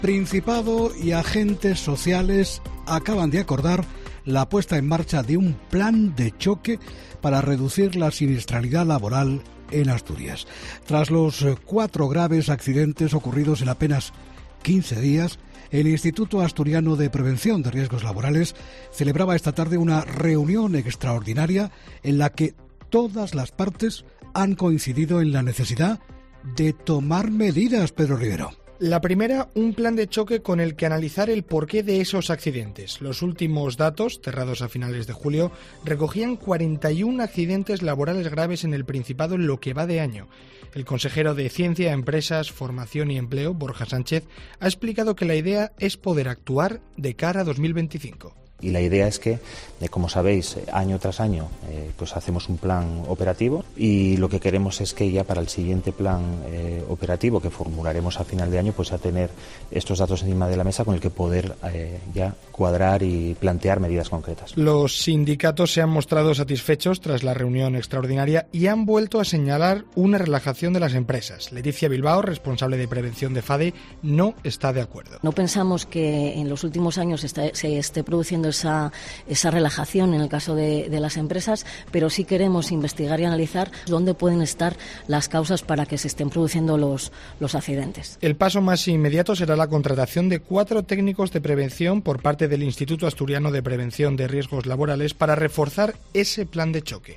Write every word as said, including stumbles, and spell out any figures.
Principado y agentes sociales acaban de acordar la puesta en marcha de un plan de choque para reducir la siniestralidad laboral en Asturias. Tras los cuatro graves accidentes ocurridos en apenas quince días, el Instituto Asturiano de Prevención de Riesgos Laborales celebraba esta tarde una reunión extraordinaria en la que todas las partes han coincidido en la necesidad de tomar medidas, Pedro Rivero. La primera, un plan de choque con el que analizar el porqué de esos accidentes. Los últimos datos, cerrados a finales de julio, recogían cuarenta y uno accidentes laborales graves en el Principado en lo que va de año. El consejero de Ciencia, Empresas, Formación y Empleo, Borja Sánchez, ha explicado que la idea es poder actuar de cara a dos mil veinticinco. Y la idea es que, como sabéis, año tras año eh, pues hacemos un plan operativo y lo que queremos es que ya para el siguiente plan eh, operativo que formularemos a final de año, pues ya tener estos datos encima de la mesa con el que poder eh, ya cuadrar y plantear medidas concretas. Los sindicatos se han mostrado satisfechos tras la reunión extraordinaria y han vuelto a señalar una relajación de las empresas. Leticia Bilbao, responsable de prevención de FADE, no está de acuerdo. No pensamos que en los últimos años está, se esté produciendo Esa, esa relajación en el caso de, de las empresas, pero sí queremos investigar y analizar dónde pueden estar las causas para que se estén produciendo los, los accidentes. El paso más inmediato será la contratación de cuatro técnicos de prevención por parte del Instituto Asturiano de Prevención de Riesgos Laborales para reforzar ese plan de choque.